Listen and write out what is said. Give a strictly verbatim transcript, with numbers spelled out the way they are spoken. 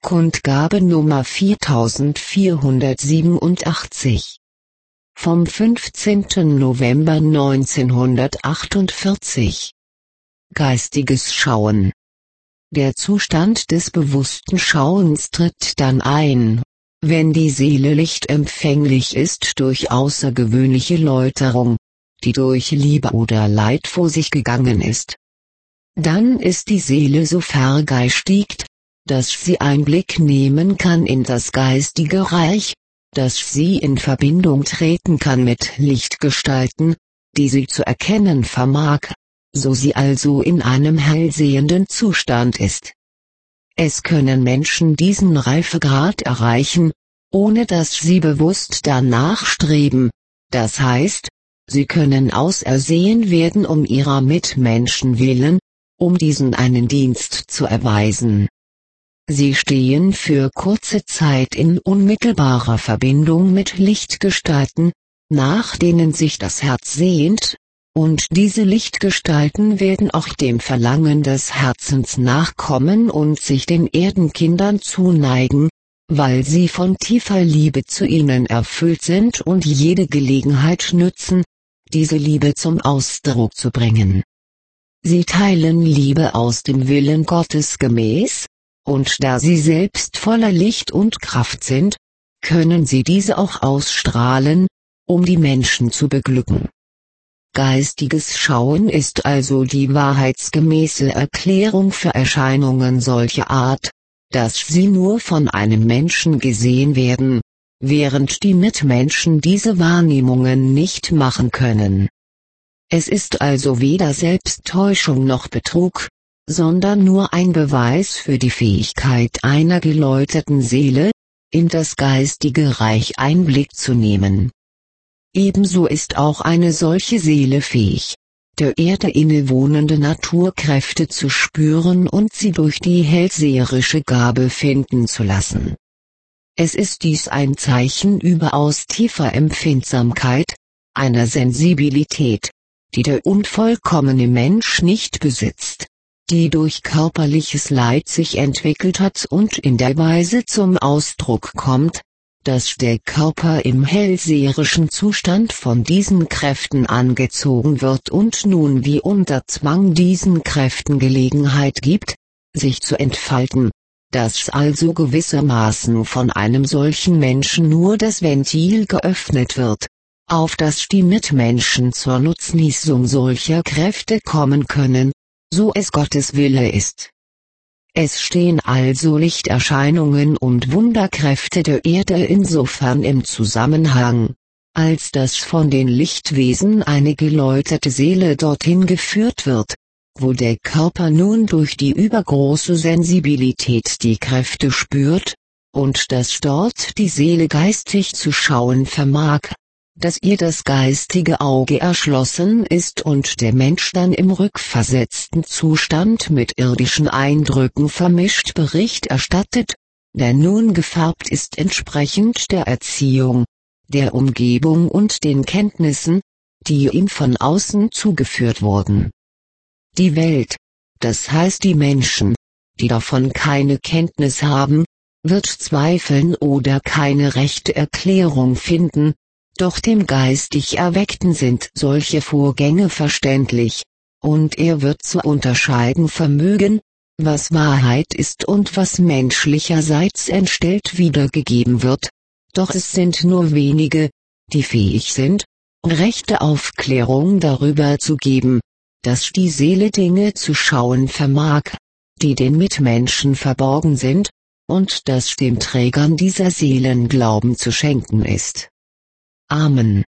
Kundgabe Nummer viertausendvierhundertsiebenundachtzig. Vom fünfzehnten November neunzehnhundertachtundvierzig. Geistiges Schauen. Der Zustand des bewussten Schauens tritt dann ein, wenn die Seele lichtempfänglich ist durch außergewöhnliche Läuterung, die durch Liebe oder Leid vor sich gegangen ist. Dann ist die Seele so vergeistigt, dass sie Einblick nehmen kann in das geistige Reich, dass sie in Verbindung treten kann mit Lichtgestalten, die sie zu erkennen vermag, so sie also in einem hellsehenden Zustand ist. Es können Menschen diesen Reifegrad erreichen, ohne dass sie bewusst danach streben, das heißt, sie können ausersehen werden um ihrer Mitmenschen willen, um diesen einen Dienst zu erweisen. Sie stehen für kurze Zeit in unmittelbarer Verbindung mit Lichtgestalten, nach denen sich das Herz sehnt, und diese Lichtgestalten werden auch dem Verlangen des Herzens nachkommen und sich den Erdenkindern zuneigen, weil sie von tiefer Liebe zu ihnen erfüllt sind und jede Gelegenheit nützen, diese Liebe zum Ausdruck zu bringen. Sie teilen Liebe aus dem Willen Gottes gemäß, und da sie selbst voller Licht und Kraft sind, können sie diese auch ausstrahlen, um die Menschen zu beglücken. Geistiges Schauen ist also die wahrheitsgemäße Erklärung für Erscheinungen solcher Art, dass sie nur von einem Menschen gesehen werden, während die Mitmenschen diese Wahrnehmungen nicht machen können. Es ist also weder Selbsttäuschung noch Betrug, sondern nur ein Beweis für die Fähigkeit einer geläuterten Seele, in das geistige Reich Einblick zu nehmen. Ebenso ist auch eine solche Seele fähig, der Erde innewohnende Naturkräfte zu spüren und sie durch die hellseherische Gabe finden zu lassen. Es ist dies ein Zeichen überaus tiefer Empfindsamkeit, einer Sensibilität, die der unvollkommene Mensch nicht besitzt, die durch körperliches Leid sich entwickelt hat und in der Weise zum Ausdruck kommt, dass der Körper im hellseherischen Zustand von diesen Kräften angezogen wird und nun wie unter Zwang diesen Kräften Gelegenheit gibt, sich zu entfalten, dass also gewissermaßen von einem solchen Menschen nur das Ventil geöffnet wird, auf das die Mitmenschen zur Nutznießung solcher Kräfte kommen können, so es Gottes Wille ist. Es stehen also Lichterscheinungen und Wunderkräfte der Erde insofern im Zusammenhang, als dass von den Lichtwesen eine geläuterte Seele dorthin geführt wird, wo der Körper nun durch die übergroße Sensibilität die Kräfte spürt, und dass dort die Seele geistig zu schauen vermag, dass ihr das geistige Auge erschlossen ist und der Mensch dann im rückversetzten Zustand mit irdischen Eindrücken vermischt Bericht erstattet, der nun gefärbt ist entsprechend der Erziehung, der Umgebung und den Kenntnissen, die ihm von außen zugeführt wurden. Die Welt, das heißt die Menschen, die davon keine Kenntnis haben, wird zweifeln oder keine rechte Erklärung finden, doch dem geistig Erweckten sind solche Vorgänge verständlich, und er wird zu unterscheiden vermögen, was Wahrheit ist und was menschlicherseits entstellt wiedergegeben wird, doch es sind nur wenige, die fähig sind, rechte Aufklärung darüber zu geben, dass die Seele Dinge zu schauen vermag, die den Mitmenschen verborgen sind, und dass dem Trägern dieser Seelen Glauben zu schenken ist. Amen.